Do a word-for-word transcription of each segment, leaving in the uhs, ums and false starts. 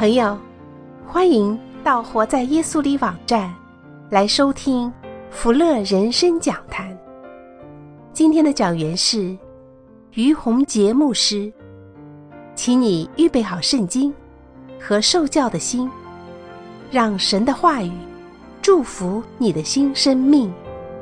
朋友，欢迎到活在耶稣里网站来收听福乐人生讲坛。今天的讲员是于洪杰牧师，请你预备好圣经和受教的心，让神的话语祝福你的新生命。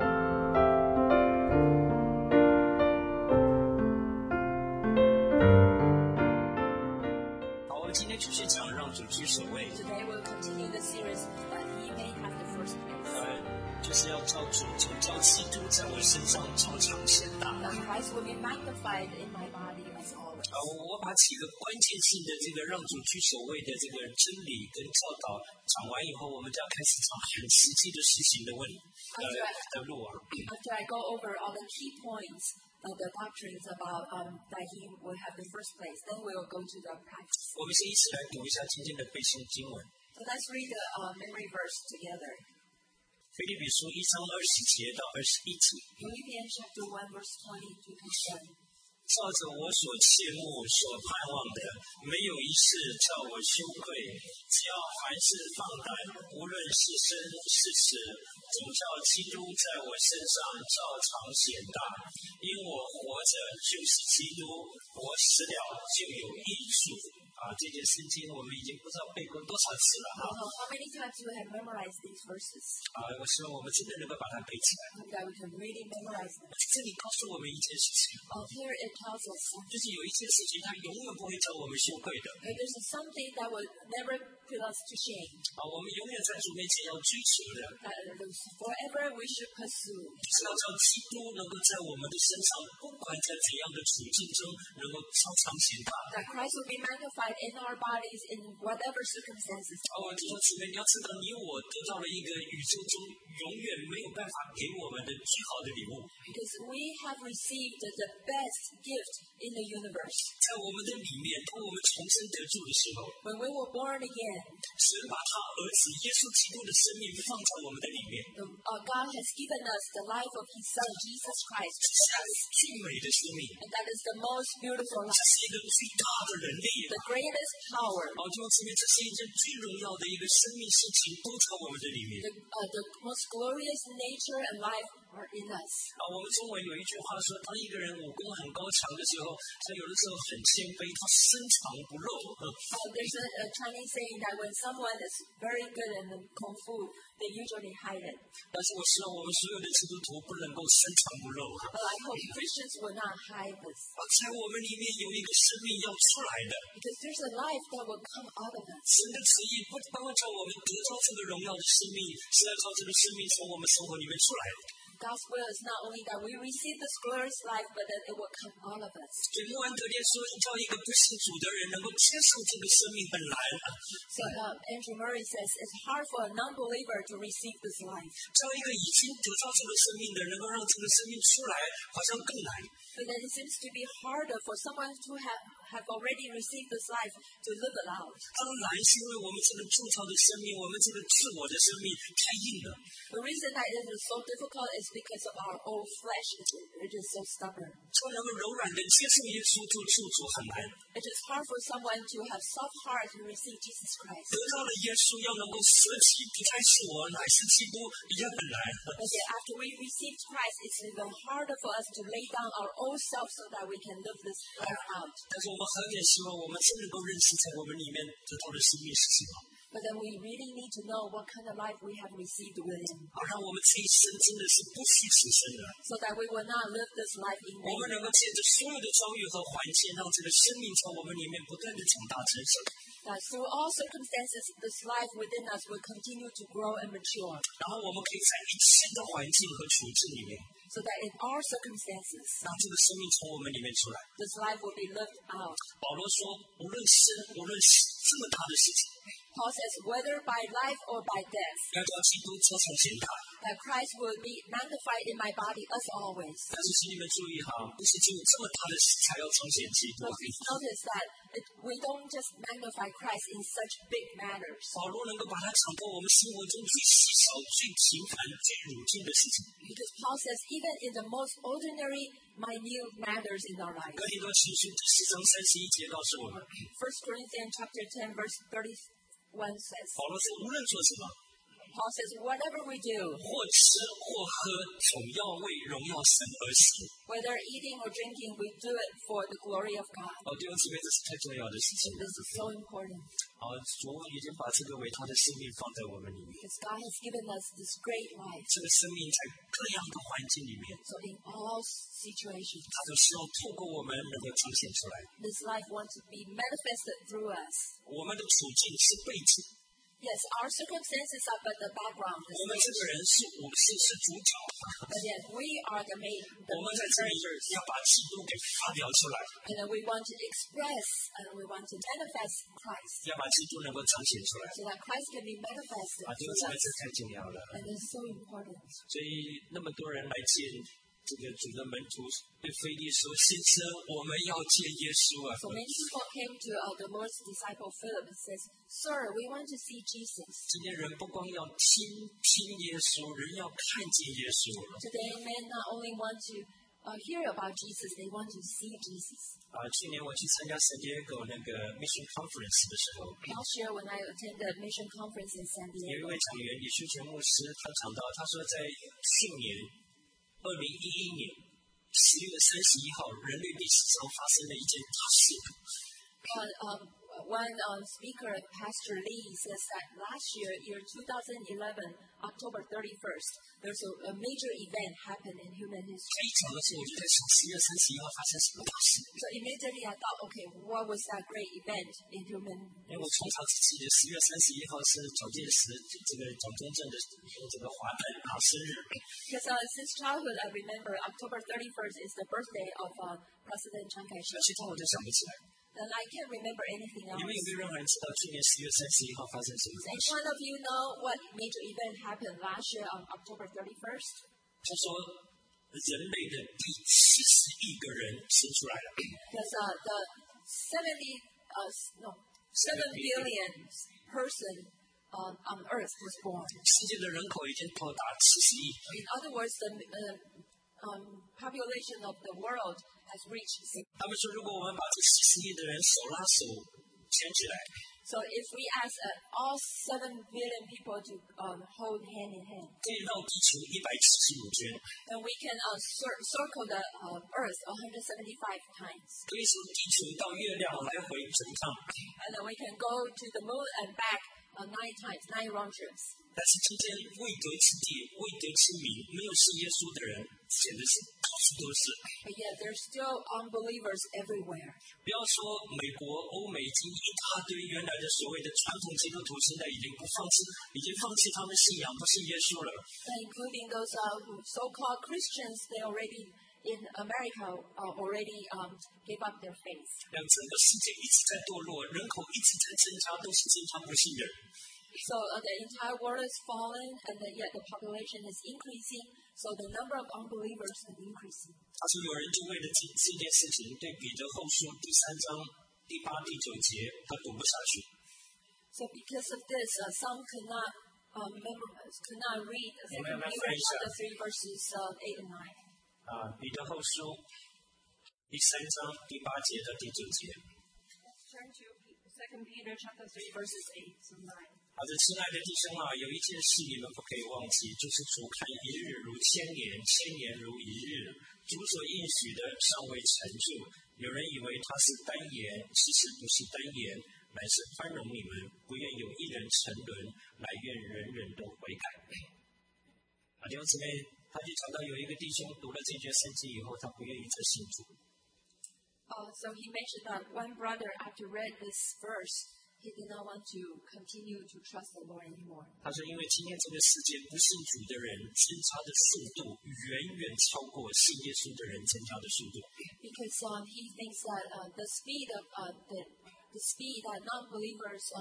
好，我们今天继续讲让主居首位。 Today we'll continue the series that he may have the first place. 呃，就是要照主，就照基督在我身上照常显大。 That Christ will be magnified in my body as always. 呃，我把几个关键性的这个让主居首位的这个真理跟教导讲完以后，我们就要开始讲很实际的实行的问呃的路啊。 After I go over all the key points of the doctrines about um, that he will have the first place, then we'll go to the practice. 我们先一起来读一下今天的背诵经文。 So let's read the uh, memory verse together. 腓立比书一章二十节到二十一节。 Philippians chapter one verse twenty to twenty-seven. 照着我所切慕、所盼望的，没有一事叫我羞愧。只要凡事放胆，无论是生是死，总叫基督在我身上照常显大。因我活着就是基督，我死了就有益处。啊，这节圣经我们已经不知道背过多少次了哈。 I don't know how many times you have memorized these verses. 啊，我希望我们真的能够把它背起来。 I hope that we can really memorize them. 这里告诉我们一件事情， Oh, here it tells us 就是有一件事情，它永远不会叫我们羞愧的。 that there's something that will never put us to shame. 啊，我们永远在主面前要追求的， That forever we should pursue. 是要叫基督能够在我们的身上，不管在怎样的处境中，能够超常显大。 That Christ will be magnified in our bodies in whatever circumstances. 哦，弟兄姊妹，你要知道，你我得到了一个宇宙中永远没有办法给我们的最好的礼物。 Because we have received the best gift in the universe. 在我们的里面，当我们重生得救的时候， When we were born again, 神把他儿子耶稣基督的生命放在我们的里面， the, uh, God has given us the life of His Son, Jesus Christ. 这是最美的生命， And that is the most beautiful 这 life, 是一个最大的能力。 the greatest power. 哦，弟兄姊妹，这是一件最荣耀的一个生命事情，都在我们的里面。 The, uh, the most glorious nature and life are in us. 啊，我们中文有一句话说，当一个人武功很高强的时候，他有的时候很谦卑，他深藏不露。嗯 Uh, there's a, a Chinese saying that when someone is very good in kung fu, they usually hide it. 但是我希望我们所有的基督徒不能够深藏不露。 But I hope Christians will not hide this. 啊，在我们里面有一个生命要出来的， Because there's a life that will come out of us. 神的旨意不单叫我们得到这个荣耀的生命，是要叫这个生命从我们生活里面出来的。 God's will is not only that we receive this glorious life, but that it will come out of us. 所以穆安德烈说，叫一个不信主的人能够接受这个生命很难， So uh, Andrew Murray says it's hard for a non-believer to receive this life. 叫一个已经得到这个生命的人能够让这个生命出来，好像更难。 But then it seems to be harder for someone to have, have already received this life to live it out. 当然是因为我们这个铸造的生命，我们这个自我的生命太硬了。 The reason that it is so difficult is because of our old flesh, it is so stubborn. 说能够柔软的接受耶稣做救主很难， It is hard for someone to have soft heart to receive Jesus Christ. 得到了耶稣要能够舍弃，不再是我，乃是基督，也很难。 But then after we receive Christ, it's even harder for us to lay down our old self so that we can live this life out. 但是我们很也希望我们真能够认识，在我们里面得到的生命是什么， But then we really need to know what kind of life we have received within, 好让我们这一生真的是不虚此生的。 so that we will not live this life in 我们 vain. 能够借着所有的遭遇和环境，让这个生命从我们里面不断的长大成熟。 That through all circumstances, this life within us will continue to grow and mature, 然后我们可以在一切的环境和处境里面， so that in all circumstances, 让这个生命从我们里面出来。 this life will be lived out. 保罗说，无论生，无论死，这么大的事情， Paul says, whether by life or by death, 要叫基督超常显大。 that Christ will be magnified in my body as always. 但是请你们注意哈，不是只有这么大的事才要彰显基督。 But please notice that it, we don't just magnify Christ in such big matters. 保罗能够把它讲到我们生活中最细小、最平凡、最如今的事情。 Because Paul says even in the most ordinary, minute matters in our lives. 哥林多前书第四章三十一节告诉我们， First Corinthians chapter ten verse thirty-one says, 保罗说无论做什么， Paul says, whatever we do, 或吃或喝，总要为荣耀神而行。 whether eating or drinking, we do it for the glory of God. 哦，弟兄姊妹，这是太重要的事情了。 This is so important 好，主已经把这个伟大的生命放在我们里面， because God has given us this great life. 这个生命在各样的环境里面， So in all situations, 它都需要透过我们能够彰显出来。 this life wants to be manifested through us. 我们的处境是背景， Yes, our circumstances are but the background, the 我们这个 stage. 人是我们是是主角， But yet we are the main, 我 the 们在 main 这里 characters. 要把基督给发表出来， And then we want to express and we want to manifest Christ 要把基督能够彰显出来。 so that Christ can be manifested 啊，弟兄 through 姊妹， us. 这太重要了。 And it's so important. 所以那么多人来见这个主的门徒，对腓利说：“先生，我们要见耶稣啊！” So many people came to uh, the Lord's disciple Philip and says, Sir, we want to see Jesus. 今天人不光要听听耶稣，人要看见耶稣。 Today, men not only want to uh, hear about Jesus, they want to see Jesus. 啊，去年我去参加圣地亚哥那个 Mission Conference 的时候， Last year, when I attended mission conference in San 有一 Diego, 位讲员李修全牧师，他讲到，他说在去年二零一一年十月三十一号，人类历史上发生了一件大事。 uh, um, one um, speaker, Pastor Lee, says that last year, year twenty eleven, October thirty-first, there's a, a major event happened in human 他 history. 一讲的时候，我就在想，十月三十一号发生什么大事？ So immediately I thought, okay, what was that great event in human 因为我从小自己的十月三十一号是蒋介石这个蒋中正的这个华诞啊生日， Because uh, since childhood, I remember October thirty-first is the birthday of uh, President Chiang 而 Kai-shek. 其他我都想不起来。 And I can't remember anything 你们有 else. 没有任何人知道去年十月三十一号发生什么 Does 大 any 事？ one of you know what major event happened last year on October thirty-first? 他说，人类的第七十亿个人生出来了。 Because uh, the seventy, uh, no, seven billion person um, on Earth was born. 世界的人口已经到达七十亿。 In other words, the uh, um, population of the world has reached. six. 他们说，如果我们把这七十亿的人手拉手牵起来， So if we ask uh, all seven billion people to um, hold hand in hand, 可以绕地球一百七十五圈， then we can uh, cir- circle the uh, Earth one hundred seventy-five times. 可以从地球到月亮来回整趟。 And then we can go to the moon and back uh, nine times, nine round trips. 但是今天未得之地、未得之民，没有信耶稣的人，简直是到处都是。 But yet there's still unbelievers everywhere. 不要说美国、欧美已经一大堆原来的所谓的传统基督徒，现在已经不放弃，已经放弃他们信仰，不信耶稣了。 And including those uh, who so-called Christians, they already in America uh, already um, gave up their faith. 让整个世界一直在堕落，人口一直在增加，都是增加不信的人。 So uh, the entire world is fallen, and then yet the population is increasing. So the number of unbelievers is increasing. 他说有人就为了这这件事情，对彼得后书第三章第八、第九节，他读不下去。 So because of this, uh, some could not um, memorize, could not read Second Remember, Peter Fraser. chapter three verses uh, eight and nine. 啊，彼得后书第三章第八节到第九节。 Turn to Second Peter chapter three verses eight to nine. 好的，亲爱的弟兄啊，有一件事你们不可以忘记，就是主看一日如千年，千年如一日。主所应许的尚未成就。有人以为他是单言，其实不是单言，乃是宽容你们，不愿有一人沉沦，乃愿人人都悔改。啊，弟兄姊妹，他就讲到有一个弟兄读了这卷圣经以后，他不愿意再信主。 Uh, so he mentioned that one brother, after read this verse, he did not want to continue to trust the Lord anymore. 他说，因为今天这个世界不信主的人增加的速度远远超过信耶稣的人增加的速度。 Because um, he thinks that uh, the speed of uh, the, the speed that non-believers um,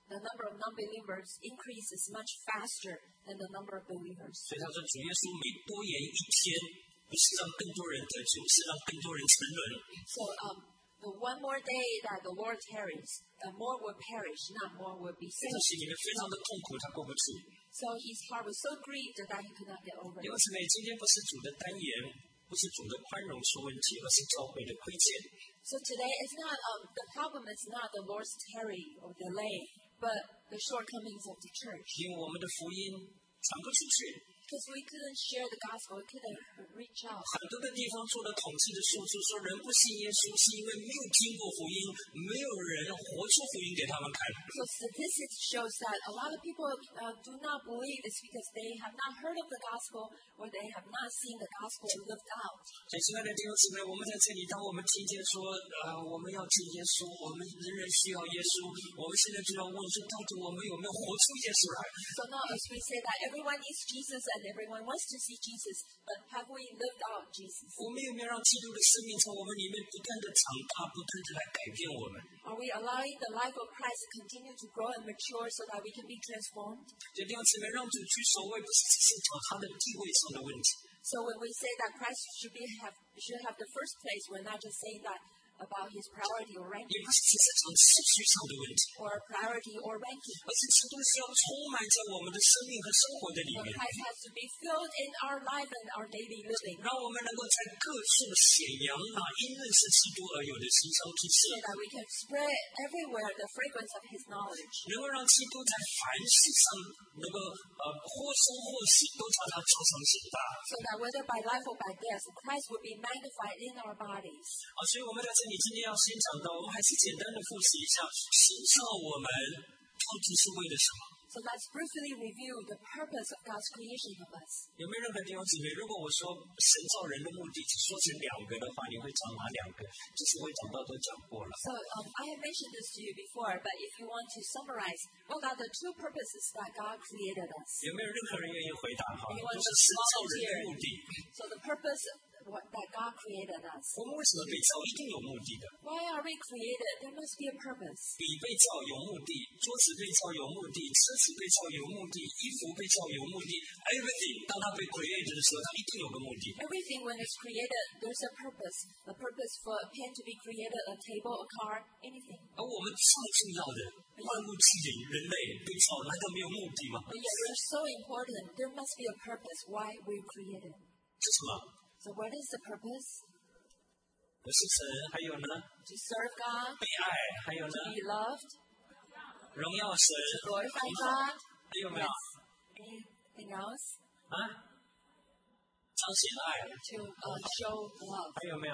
the number of non-believers increases much faster than the number of believers. 所以他说，主耶稣每多言一天，不是让更多人得救，是让更多人沉沦。 So um, the one more day that the Lord tarries, uh, more will perish, not more will be 在他 saved. 心里面非常的痛苦，他过不去。 So his heart was so grieved that he could not get over 弟 it. 兄姊妹，今天不是主的单言，不是主的宽容出问题，而是教会的亏欠。 So today, it's not um, the problem is not the Lord's tarry or delay, but the shortcomings of the church. 因为我们的福音传不出去， Because we couldn't share the gospel, we couldn't reach out. 很多的地方做了统计的数字，说人不信耶稣是因为没有听过福音，没有人活出福音给他们看。 So statistics shows that a lot of people uh, do not believe it's because they have not heard of the gospel or they have not seen the gospel lived out. 所以，亲爱的弟兄姊妹，我们在这里，当我们听见说，呃，我们要信耶稣，我们人人需要耶稣，我们现在就要问说，到底我们有没有活出耶稣来？ So now as we say that everyone needs Jesus and everyone wants to see Jesus, but have we lived out Jesus? 我们有没有让基督的生命从我们里面不断的长大，不断的来改变我们？ Are we allowing the life of Christ to continue to grow and mature so that we can be transformed? 所以弟兄姊妹，让主居首位，不是只是讲他的地位上的问题， So when we say that Christ should be have should have the first place, we're not just saying that about his priority or 也 ranking 不是只是讲次序上的问题， or priority or ranking. 而是基督是要充满在我们的生命和生活的里 But 面， Christ has to be filled in our life and our daily living 让我们能够在各处显扬那因认识基督而有的馨香之气， so that we can spread everywhere the fragrance of his knowledge. 能够让基督在凡事上能够呃或生或死都叫他照常显大。 So that whether by life or by death, Christ will be magnified in our bodies. 啊，所以我们在这里今天要先讲到，我们还是简单的复习一下，神造我们到底是为了什么？ So let's briefly review the purpose of God's creation of us. 有没有任何弟兄姊妹？如果我说神造人的目的只说成两个的话，你会讲哪两个？其实我讲到都讲过了。 So um, I have mentioned this to you before, but if you want to summarize, what are the two purposes that God created us? 有没有任何人愿意回答？哈， Anyone 就是神造人的目的。 So the purpose what, that God created us. 我们为什么被造？一定有目的的。 Why are we created? There must be a purpose. 笔被造有目的，桌子被造有目的，车子被造有目的，衣服被造有目的。Everything 当它被 created 的时候，它一定有个目的。 Everything when it's created, there's a purpose. A purpose for a pen to be created, a table, a car, anything. 而我们最重要的万物之灵，人类被造，难道没有目的吗？ But yet we're so important. There must be a purpose why we're created. 是什么？ So what is the purpose? 不是神，还有呢？ To serve God, 被爱，还有呢？ to be loved, 荣耀神， to glorify God. 还有没有？ Anything else? 啊？彰显爱， To uh, show love. 还有没有？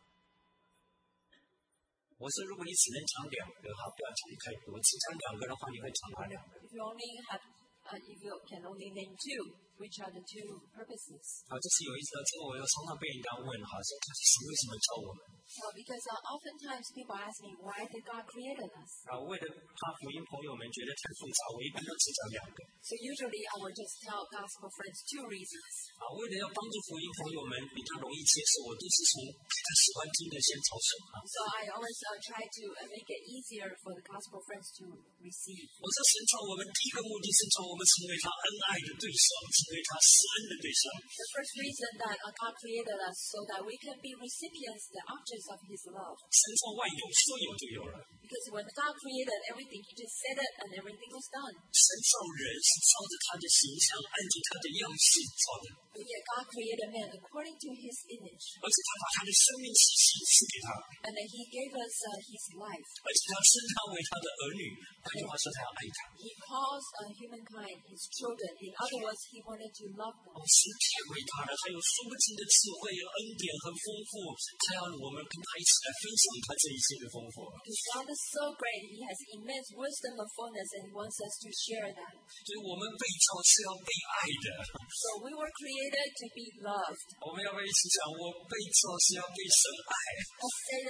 我说，如果你只能讲两个，哈，不要讲太多。只讲两个的话，你会讲哪两个？ If you only have, uh, if you can only name two, which are the two purposes? 好，这是有意思的。这个我要常常被人家问，哈，说神为什么教我们？ Well, because uh, oftentimes people ask me, why did God create us? 啊，为了怕福音朋友们觉得太复杂，我一般都只讲两个。 So usually I will just tell gospel friends two reasons. 啊，为了要帮助福音朋友们比较容易接受，我都是从他喜欢听的先着手啊。 So I always uh, try to uh, make it easier for the gospel friends to receive. 我说神造我们第一个目的是造我们成为他恩爱的对象，成为他施恩的对象。 The first reason that uh, God created us so that we can be recipients, the objects of His love. 神造万有，说有就有了。 Because when God created everything, He just said it and everything was done. 神造人是照着他的形象，按照他的样式造的， But yet God created man according to His image. 而且他把他的生命气息赐给他， And then He gave us uh, His life. 而且他称他为他的儿女。换句话说，他要爱他。 He calls uh, humankind His children. In other words, He wanted to love them. 哦，神太伟大了，他有说不尽的智慧，有恩典很丰富，他要我们跟他一起来分享他这一切的丰富。 Because God is so great. He has immense wisdom and fullness, and He wants us to share that. 所以我们被造是要被爱的。 So we were created to be loved. 我们要不要一起讲？我被造是要被神爱。 Let's say this.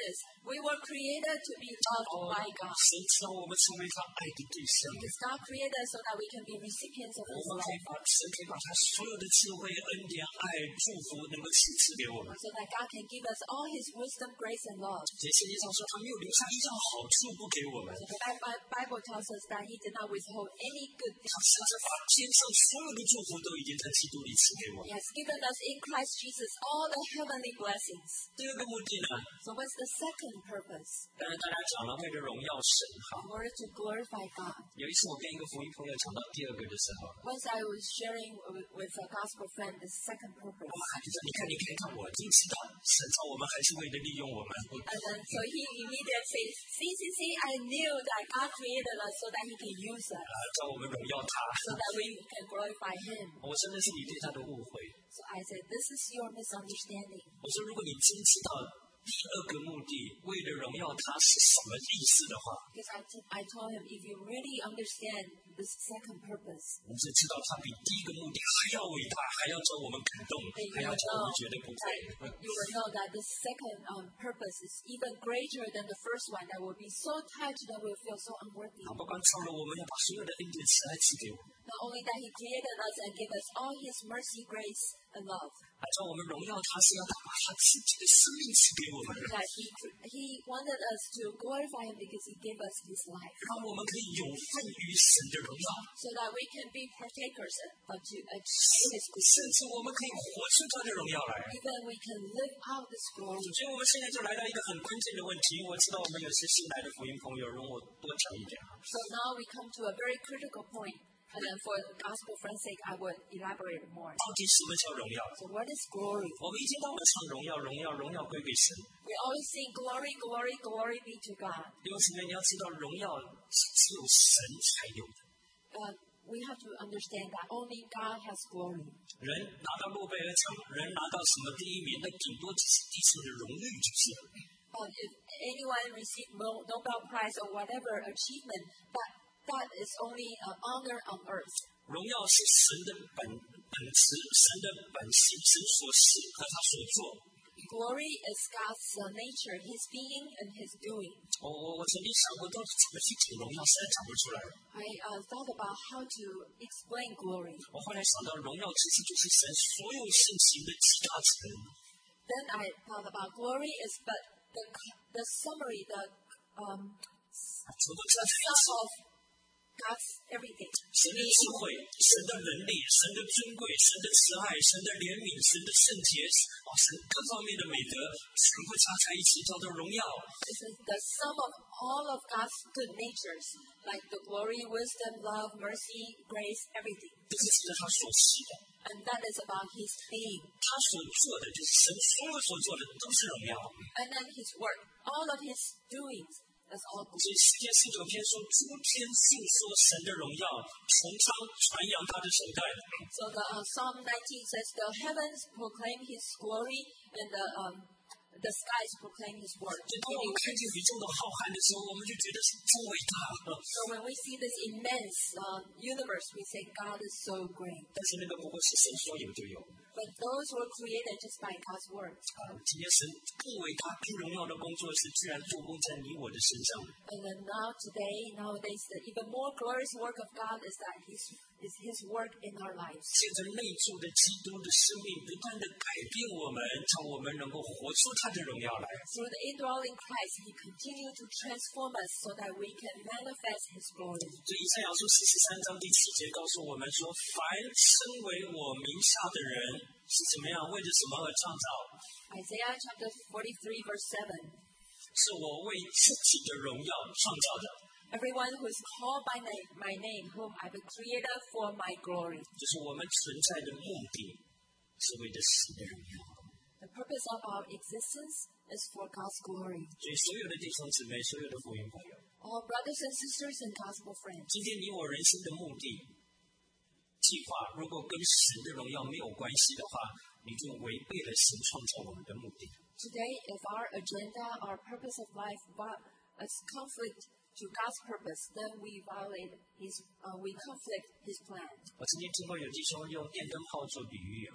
We were created to be loved by God. 神知道我们成为他爱的对象， Because God created us so that we can be recipients of 我 His 们可以 love. 把神可以把他所有的智慧、恩典、爱、祝福能够启示给我们。 So that God can give us all His wisdom, grace, and love. 这圣经上说，他没有留下一样好处不给我们， So the Bi- Bible tells us that He did not withhold any good 他 thing. 甚至把天上所有的祝福都已经在基督里赐给我们。 He has given us in Christ Jesus all the heavenly blessings. 第二个目的呢， So what's the second purpose? 当然大家讲了，为了荣耀神哈。 In order to glorify God. 有一次我跟一个福音朋友讲到第二个的时候， Once I was sharing with, with a gospel friend the second purpose. 哇，你说你看你看看，我已经知道神造我们还是为了利用我们。 And then so he immediately says, see, see, see, I knew that God created us so that He can use us. 啊，叫我们荣耀他。 So that we can glorify Him. 我说那是你对他的误会。 So I said, this is your misunderstanding. 我说如果你真知道第二个目的为了荣耀他是什么意思的话， Because I, t- I told him, if you really understand this second purpose, 你就知道他比第一个目的还要伟大，还要叫我们感动， then 还 you 要 will 叫我们 know 觉得不配。 that, you will know that the second um, purpose is even greater than the first one, that will be so touched that we'll feel so unworthy. 他不光造了我们，要把所有的恩典慈爱赐给我们， Not only that He created us and gave us all His mercy, grace, and love, 还叫我们荣耀他，是要他把他自己的生命赐给我们， that He He wanted us to glorify Him because He gave us His life, 让我们可以有份于神的荣耀， so that we can be partakers of to achieve His good. 甚至我们可以活出他的荣耀来。 Even we can live out this glory. 所以我们现在就来到一个很关键的问题。我知道我们有些新来的福音朋友，容我多讲一点啊。 So now we come to a very critical point, and then for the gospel friend's sake, I would elaborate more. 到底什么叫荣耀？ So what is glory? 我们一天到晚唱荣耀，荣耀，荣耀归给神。 We always sing glory, glory, glory be to God. 弟兄姊妹，你要知道，荣耀是只有神才有的。 Uh, we have to understand that only God has glory. 人拿到诺贝尔奖，人拿到什么第一名，那顶多只是地上的荣誉，就是了。 Uh, if anyone receive Mo- Nobel Prize or whatever achievement, that that is only an honor on earth. 荣耀是神的本本质，神的本性，神所是和他所做。 Glory is God's uh, nature, His being and His doing. 我我我曾经想过，到底怎么去讲荣耀，实在讲不出来。 I uh, thought about how to explain glory. 我后来想到，荣耀其实就是神所有性情的极大成。 Then I thought about glory is but the the summary, the um, 怎么这样子？ sum of God's everything. 神的智慧、神的能力、神的尊贵、神的慈爱、神的怜悯、神的圣洁，啊，神各方面的美德，全部加在一起，叫做荣耀。 This is the sum of all of God's good natures, like the glory, wisdom, love, mercy, grace, everything. 这是指着他所是的， And that is about His being. 他所做的就是神所有所做的都是荣耀。 And then His work, all of His doings, that's all 所以诗篇四九篇说，诸天述说神的荣耀，穹苍传扬他的手段。 So the uh, Psalm nineteen says, the heavens proclaim His glory, and the um, the skies proclaim His work. 就当我们看见宇宙的浩瀚的时候，我们就觉得是真伟大。 So when we see this immense uh, universe, we say God is so great. 但是那个不过是神说有就有。 But those were created just by God's word. 啊，今天神更伟大、更荣耀的工作是，居然做工在你我的身上。 And then now today, nowadays, the even more glorious work of God is that His is His work in our lives. 借着内住的基督的生命，不断的改变我们，让我们能够活出他的荣耀来。 Through the indwelling Christ, He continues to transform us so that we can manifest His glory. 所以以赛亚书四十三章第七节告诉我们说：“凡称为我名下的人是怎么样？为着什么而创造？ Isaiah chapter forty-three, verse seven. 是我为自己的荣耀创造的。” Everyone who is called by name, my name, whom I've created for my glory. 就是我们存在的目的，是为了神的荣耀。 The purpose of our existence is for God's glory. 所以，所有的弟兄姊妹，所有的福音朋友， All brothers and sisters and gospel friends, 今天你我人生的目的计划，如果跟神的荣耀没有关系的话，你就违背了神创造我们的目的。 today, if our agenda, our purpose of life is conflict to God's purpose, then we violate His, uh, we conflict His plan. 我曾经听过有弟兄用电灯泡做比喻啊，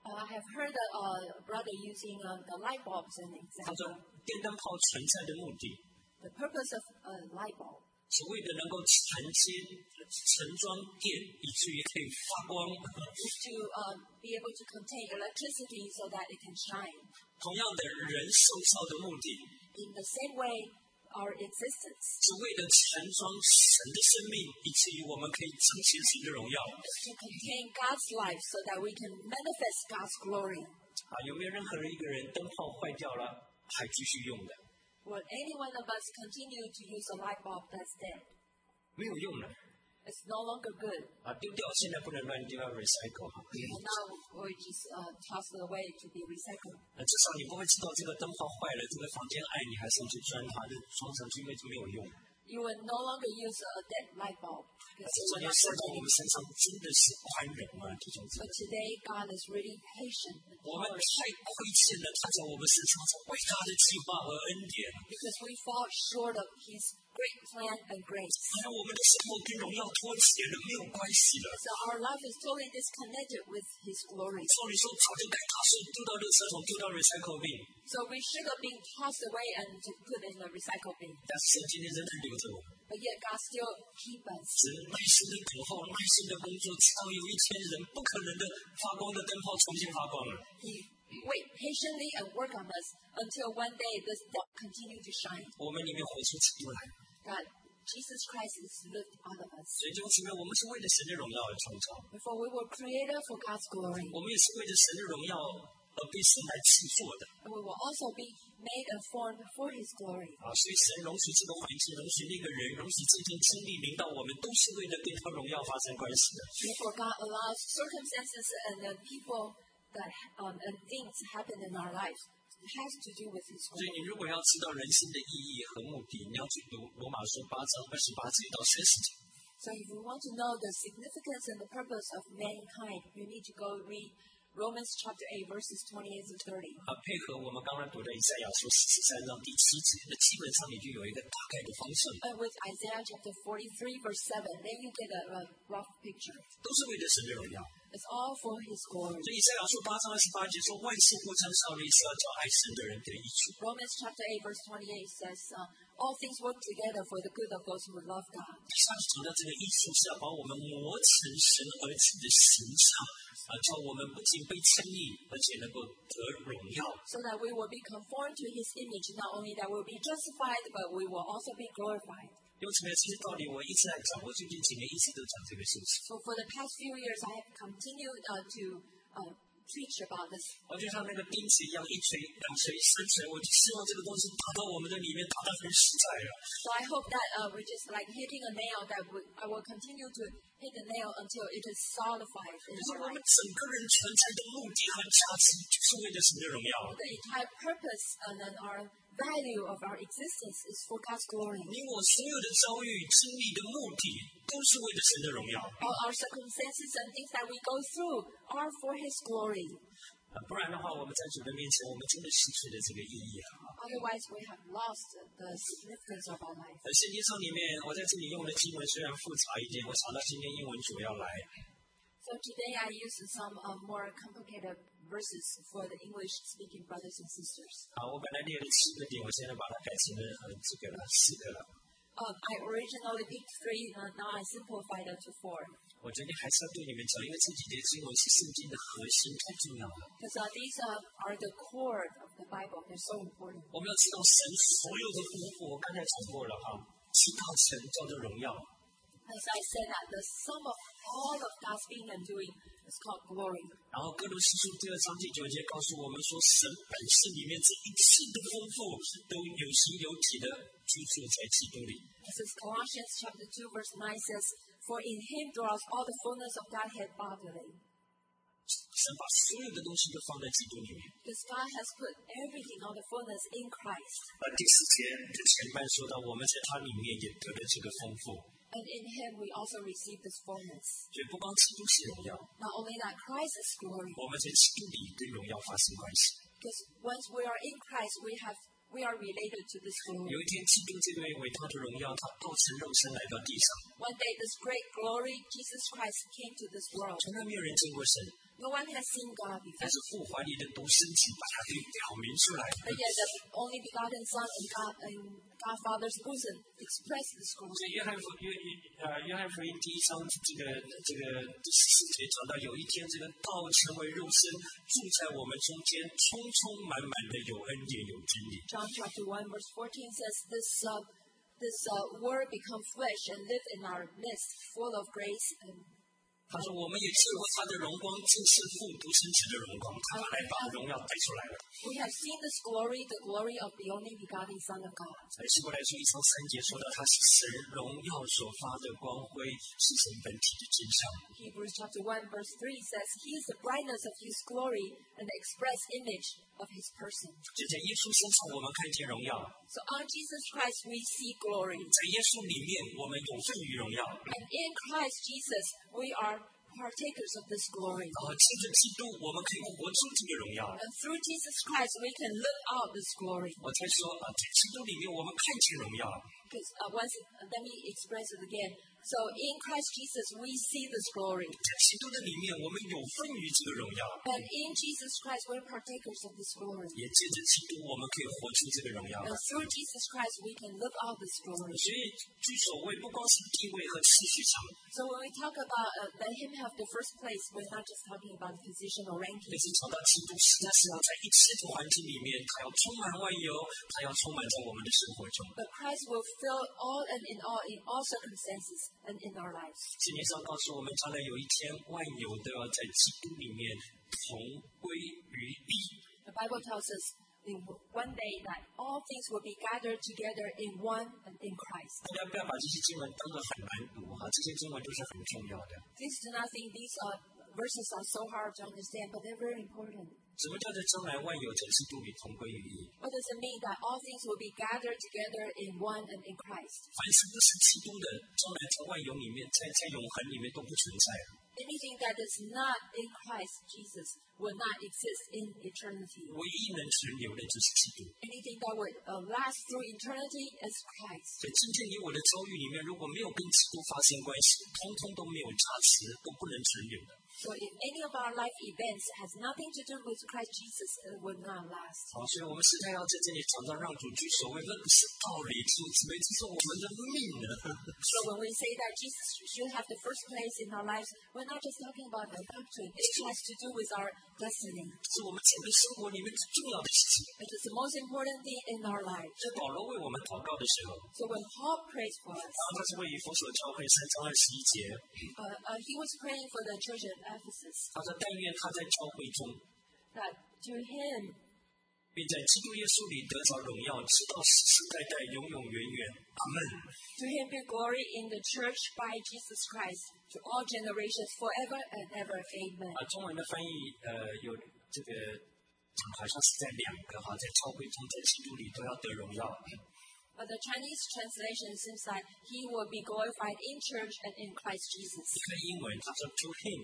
Uh, I have heard a uh, brother using uh, the light bulbs as an 他说 example. 电灯泡存在的目的 The purpose of a light bulb 是为了能够承接盛装电，以至于可以发光。 is to uh, be able to contain electricity so that it can shine. 同样的，人受造的目的 In the same way, our existence 是为了盛装神的生命，以至于我们可以彰显神的荣耀。 is to contain God's life so that we can manifest God's glory. 啊，有没有任何人一个人灯泡坏掉了还继续用的？ Will any one of us continue to use a light bulb that's dead? 没有用了 It's no longer good. 啊，丢掉现在不能乱丢，要 recycle 哈。 And now we just uh, toss it away to be recycled. 呃，至少你不会知道这个灯泡坏了，这个房间暗，你还上去钻它，就装上去，因为就没有用。 You will no longer use a dead light bulb. 而 Because 且 it 这 will 件 not 事 work 在我们 anymore. 身上真的是宽容啊，弟兄姊妹 But。today, God is really patient and 我们 tolerant 太亏欠了他在我们身上这伟大的计划和恩典， because we fall short of His great plan and grace. 还有我们的生活跟荣耀脱节了，没有关系了。 So our life is totally disconnected with His glory. 照理说早就该打碎，丢到垃圾桶，丢到 recycle bin， So we should have been tossed away and to put in the recycle bin. 但是神今天仍然留着我们， But yet God still keeps us. 只耐心的等候，耐心的工作，直到有一天人不可能的发光的灯泡重新发光了。 He wait patiently and work on us until one day this bulb continue to shine. 我们里面活出基督来， God, Jesus Christ is lived out of us. 所以弟兄姊妹，我们是为了神的荣耀而创造， Therefore, we were created for God's glory. 我们也是为了神的荣耀而被神来制作的。 And we will also be made and formed for His glory. 啊，所以神容许这个环境，容许那个人，容许这件经历临到我们，都是为了跟他荣耀发生关系的。 Therefore, God allows circumstances and the people that um, and things happen in our lives. It has to do with His 所以 glory. 你如果要知道人生的意义和目的，你要去读罗马书八章二十八节到三十节。 So if you want to know the significance and the purpose of mankind, you need to go read Romans chapter eight, verses twenty-eight to thirty. 啊，配合我们刚刚读的以赛亚书十三章第七节，那基本上你就有一个大概的方向， And with Isaiah chapter forty-three, verse seven, then you get a, a rough picture. 都是为了神的荣耀。 It's all for His glory. 所以以赛亚书八章二十八节说，万事互相效力，是要叫爱神的人得益处。 Romans chapter eight, verse twenty-eight says, uh, all things work together for the good of those who love God. 第三讲到这个益处是要把我们磨成神儿子的形象，啊，叫我们不仅被称义，而且能够得荣耀。 So that we will be conformed to His image, not only that we will be justified, but we will also be glorified. 因为这边这些道理我一直在讲，我最近几年一直都讲这个事情。 So for the past few years, I have continued uh, to uh, preach about this. 我就像那个钉子一样，一锤、两锤、三锤，我就希望这个东西打到我们的里面，打得很实在了。 So I hope that uh, we're just like hitting a nail, that we, I will continue to hit the nail until it is solidified in 可是 our 我们 life. 整个人存在的目的和价值，就是为了神的荣耀。 The entire purpose and then our value of our existence is for God's glory. 你我所有的遭遇、经历的目的，都是为了神的荣耀。 All our circumstances and things that we go through are for His glory. 啊，不然的话，我们在主的面前，我们真的失去了这个意义啊。 Otherwise, we have lost the significance of our life. 而圣经上里面，我在这里用的经文虽然复杂一点，我想到今天英文主要来。 So today I used some uh, more complicated verses for the English-speaking brothers and sisters. 啊，我本来列了七个点，我现在把它改成了呃这个了四个了。 Uh, I originally picked three, uh, now I simplified it to four. 我决定还是要对你们讲，因为这几节经文是圣经的核心，太重要了。 Because uh, these uh, are the core of the Bible. They're so important. 我们要知道神所有的丰富，我刚才讲过了哈，七大成叫做荣耀。 As I said that the sum of all of God's being and doing is called glory. 然后哥罗西书第二章第九节告诉我们说，神本身里面这一切的丰富，都有形有体的居住在基督里。 This is Colossians chapter two, verse nine says, For in Him dwells all the fullness of Godhead bodily. 神把所有的东西都放在基督里面。 Because God has put everything, all the fullness in Christ. 而第四节的前半说到，我们在他里面也得了这个丰富， And in Him we also receive this fullness. 所以不光基督是荣耀， Not only that, Christ is glory. 我们在基督里跟荣耀发生关系。 Because once we are in Christ, we have we are related to this glory. 有一天，基督这位伟大的荣耀，他道成肉身来到地上， One day, this great glory, Jesus Christ, came to this world. 从来没有人见过神， No one has seen God 但 before. 是父怀里的独生子把他给表明出来。 But yet the only begotten Son in God in God Father's bosom expressed this 所 glory. 以约翰福约约呃约翰福音第一章这个这个第十四节讲到，有一天这个道成为肉身，住在我们中间，充充满满的有恩典有真理。 John chapter one verse fourteen says, This uh, this uh, word become flesh and live in our midst, full of grace and 他说我们也见过他的荣光，正是父独生子的荣光，他来把荣耀带出来了。 we have seen this glory, the glory of the only begotten Son of God. 在希伯来书一章三节说到，他是神荣耀所发的光辉，是神本体的真相。 Hebrews chapter one verse three says, He is the brightness of His glory and the express image of His person. 就在耶稣身上，我们看见荣耀； So on Jesus Christ we see glory. 在耶稣里面，我们有份于荣耀。 And in Christ Jesus we are partakers of this glory. 然后借着基督，我们可以活出这个荣耀。 And through Jesus Christ we can live out this glory. 我才说啊，在基督里面，我们看见荣耀。 Because uh, once, uh, let me express it again. So in Christ Jesus we see this glory. 在基督的里面，我们有份于这个荣耀。 And in Jesus Christ we're partakers of this glory. 也借着基督，我们可以活出这个荣耀。 And through Jesus Christ we can live out this glory. 所以，居首位不光是地位和次序上， So when we talk about uh, let Him have the first place, we're not just talking about position or 也 ranking. 是讲到基督实在是要在一切的环境里面，他要充满万有，他要充满在我们的生活中。 But Christ will fill all and in all in all circumstances and in our lives. 圣经上告诉我们，将来有一天，万有都要在基督里面同归于一。 The Bible tells us in one day that all things will be gathered together in one and in Christ. 大家不要把这些经文当作很难读哈，这些经文都是很重要的。 Please do not think these uh, verses are so hard to understand, but they're very important. 什么叫做将来万有在基督里同归于一？ What does it mean that all things will be gathered together in one and in Christ? 凡是不是基督的，将来在万有里面，在在永恒里面都不存在了。 Anything that is not in Christ Jesus will not exist in eternity. 唯一能存留的就是基督。 Anything that would uh, last through eternity is Christ. 在今天你我的遭遇里面，如果没有跟基督发生关系，通通都没有价值，都不能存留的。 So if any of our life events has nothing to do with Christ Jesus, it will not last. 好，所以我们实在要在这里常常让主居首位，那不是道理，弟兄姊妹，这是我们的命呢。 So when we say that Jesus should have the first place in our lives, we're not just talking about the doctrine. It has to do with our destiny. 是我们整个生活里面最重要的事情。 It is the most important thing in our lives. 在保罗为我们祷告的时候， So when Paul prays for us, 然后他是为以弗所教会三章二十一节， uh, uh, he was praying for the church at Ephesus 他说：“但愿他在教会中， that to him 并在基督耶稣里得着荣耀，直到世世代代，永永远远。阿门。” To him be glory in the church by Jesus Christ to all generations forever and ever. Amen. 啊，中文的翻译呃有这个好像是在两个哈，在教会中，在基督里都要得荣耀。 But the Chinese translation seems like he will be glorified in church and in Christ Jesus. 你看英文，他说 to him，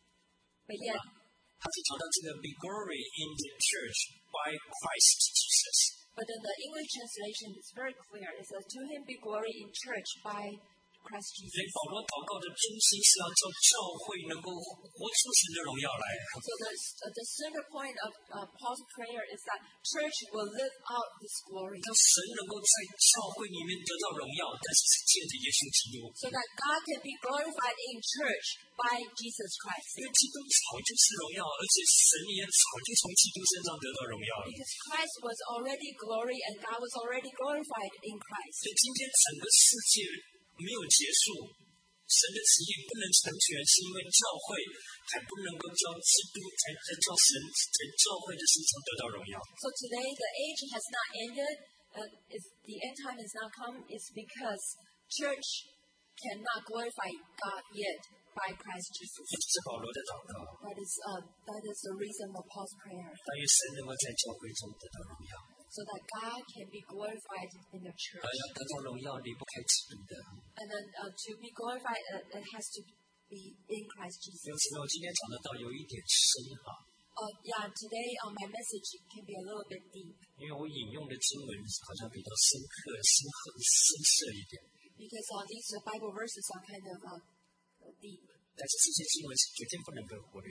But yet, 他是讲到这个 be glory in the church by Christ Jesus。 but then the English translation is very clear. It says, to him be glory in church by Christ 所以 Jesus. 保罗祷告的中心是要叫教会能够活出神的荣耀来。 So the, uh, the center point of uh, Paul's prayer is that church will live out this glory. 让神能够在教会里面得到荣耀，但是是借着耶稣基督。 So that God can be glorified in church by Jesus Christ. 因为基督早就是荣耀，而且神也早就从基督身上得到荣耀了。 Because Christ was already glory and God was already glorified in Christ. 所以今天整个世界没有结束，神的旨意不能成全，是因为教会还不能够叫基督，才才叫神在教会的身上得到荣耀。 So today the age has not ended. Uh, is the end time has not come. It's because church cannot glorify God yet by Christ Jesus. 这是保罗的祷告， That is uh, that is the reason of Paul's prayer, 但愿神能够在教会中得到荣耀。 so that God can be glorified in the church. 而要得到荣耀，离不开基督的。 And then uh, to be glorified, uh, it has to be in Christ 因 Jesus. 此呢，我今天讲得到有一点深哈， Uh, yeah, today uh, my message can be a little bit deep 因为我引用的经文好像比较深刻、深刻、深色一点。 because uh, these uh, Bible verses are kind of uh, deep. 但是这些经文是绝对不能够忽略的。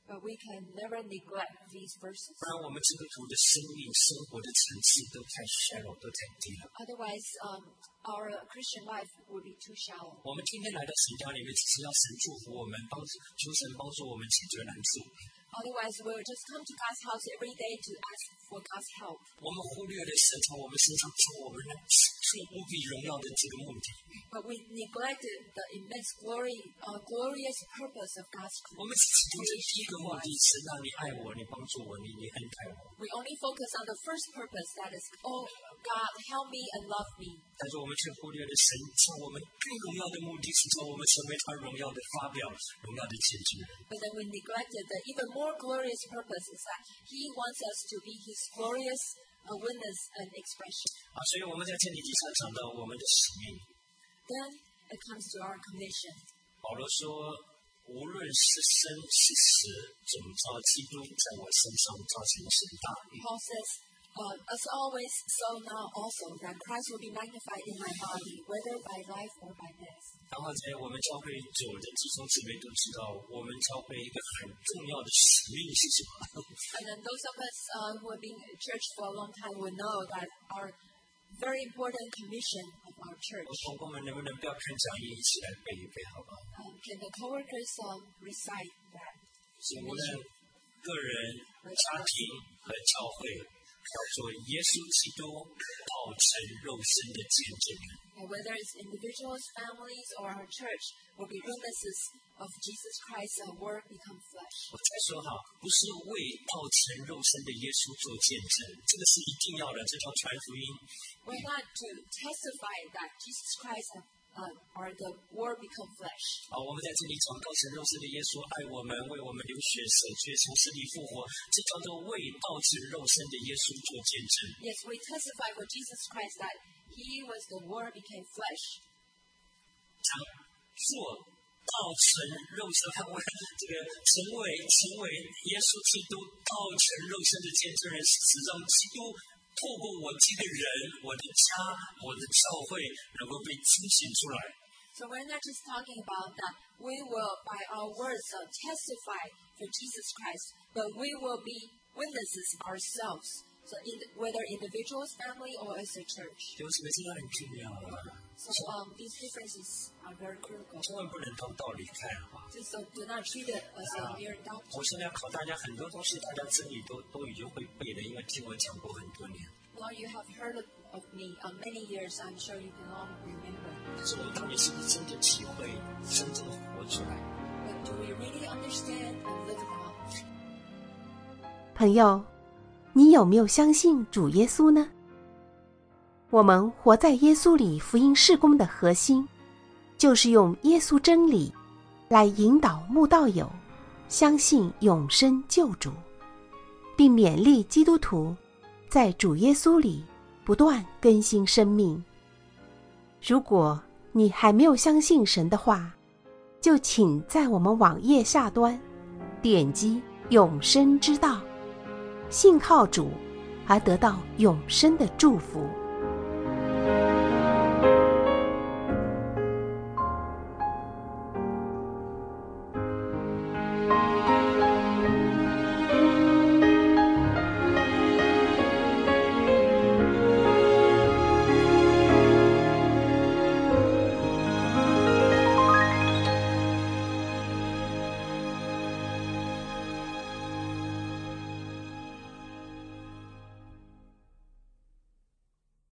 But we can never neglect these verses. 不然我们基督徒的生命生活的层次都太 shallow 都太低了。 Otherwise, um, our Christian life would be too shallow. 我们今天来到神家里面，只是要神祝福我们，帮助求神帮助我们解决难处。 Otherwise, we'll just come to God's house every day to ask for God's help. 我们忽略了神从我们身上做我们做无比荣耀的这个目的。 But we neglected the immense glory, uh, glorious purpose of God's 我们只从这第一个目的 creation. 是让你爱我，你帮助我，你你恩待我。 We only focus on the first purpose, that is, oh, God, help me and love me. 但是我们却忽略了神从我们更荣耀的目的是从我们成为他荣耀的发表，荣耀的结局。 But then we neglected the even more glorious purpose is that He wants us to be His glorious uh, witness and expression. 啊，所以我们在这里底下讲到我们的使命。 Then it comes to our commission. 保罗说，无论是生是死，总照基督在我身上造成神大力。 Paul says, uh, as always, so now also, that Christ will be magnified in my body, whether by life or by death. 然后在我们教会久的弟兄姊妹都知道，我们教会一个很重要的使命是什么？ And then those of us uh, who have been in church for a long time will know that our very important commission of our church. 同工们能不能不要看讲义，一起来背一背，好不好？ Um, can the co-workers um, recite that? 是无论个人、家庭和教会，要做耶稣基督道成肉身的见证人。 And whether it's individuals, families, or our church, will be witnesses of Jesus Christ's uh, word become flesh. 我再说哈，不是为道成肉身的耶稣做见证，这个是一定要的，这叫传福音。 We're not to testify that Jesus Christ uh, or the word become flesh. 啊，我们在这里讲道成肉身的耶稣爱我们，为我们流血舍罪，从死里复活，这叫做为道成肉身的耶稣做见证。 Yes, we testify for Jesus Christ that He was the word became flesh. 讲做道成肉身，看为这个成为成为耶稣基督道成肉身的见证人，是让基督透过我这个人、我的家、我的教会，能够被彰显出来。 So we're not just talking about that we will, by our words, uh, testify for Jesus Christ, but we will be witnesses ourselves. So in, whether individuals, family, or as a church. 弟兄姊妹，这个很重要啊！ So um, these differences are very critical. 千万不能当道理看啊！ So do not treat it as a mere doctrine. 我现在要考大家很多东西，大家真理都都已经会背了，因为听我讲过很多年。 Now you have heard of, of me uh, many years, I'm sure you can all remember. 但是我们到底是不是真的体会、真正活出来？ But do we really understand and live it out? 朋友，你有没有相信主耶稣呢？我们活在耶稣里福音事工的核心，就是用耶稣真理来引导慕道友相信永生救主，并勉励基督徒在主耶稣里不断更新生命。如果你还没有相信神的话，就请在我们网页下端点击永生之道，信靠主而得到永生的祝福。